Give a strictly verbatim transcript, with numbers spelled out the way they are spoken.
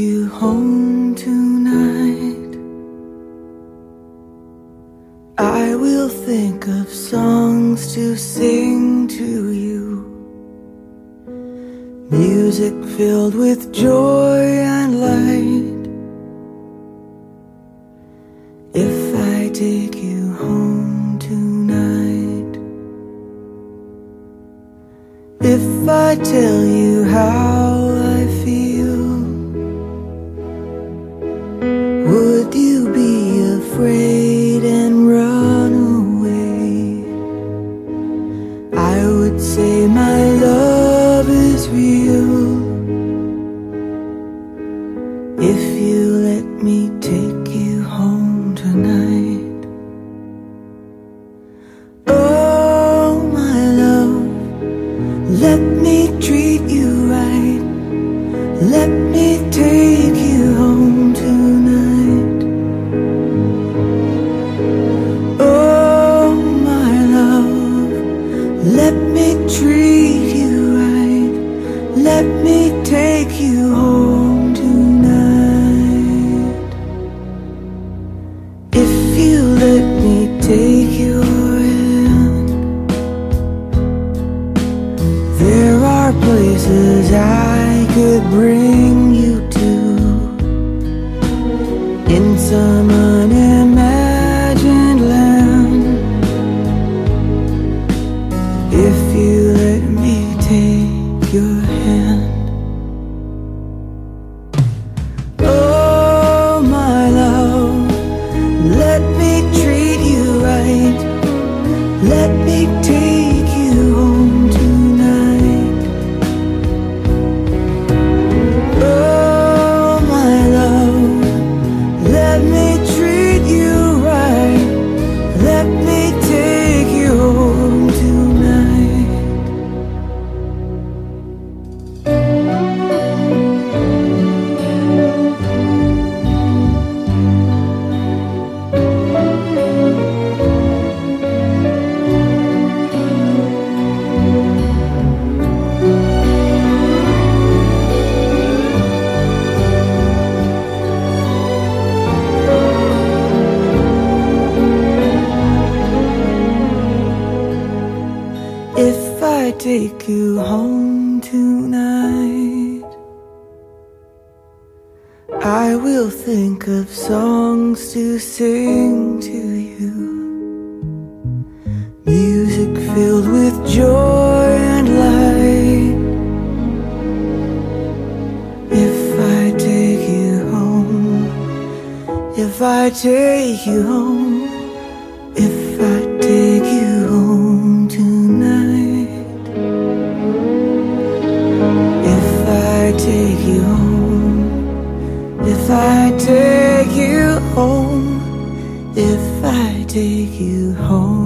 you home tonight, I will think of songs to sing to you, music filled with joy and light. If I take you home tonight, if I tell you how I feel, would you be afraid and run away? I would say my love is real, if you let me take you home tonight. Oh, my love, let me treat you right, let me take you home tonight. Oh, my love, let me treat you right, let me take you home tonight. If you let me take your hand, there are places I could bring you to, in some unimagined land, if you let me take your hand. Oh, my love, let me treat you right, let me take you home tonight. Oh, my love, let me treat you right, let me take you home tonight. If I take you home tonight, I will think of songs to sing to you, music filled with joy and light. If I take you home, if I take you home, if I take you home tonight, if I take you home, if I take you home, if I take you home.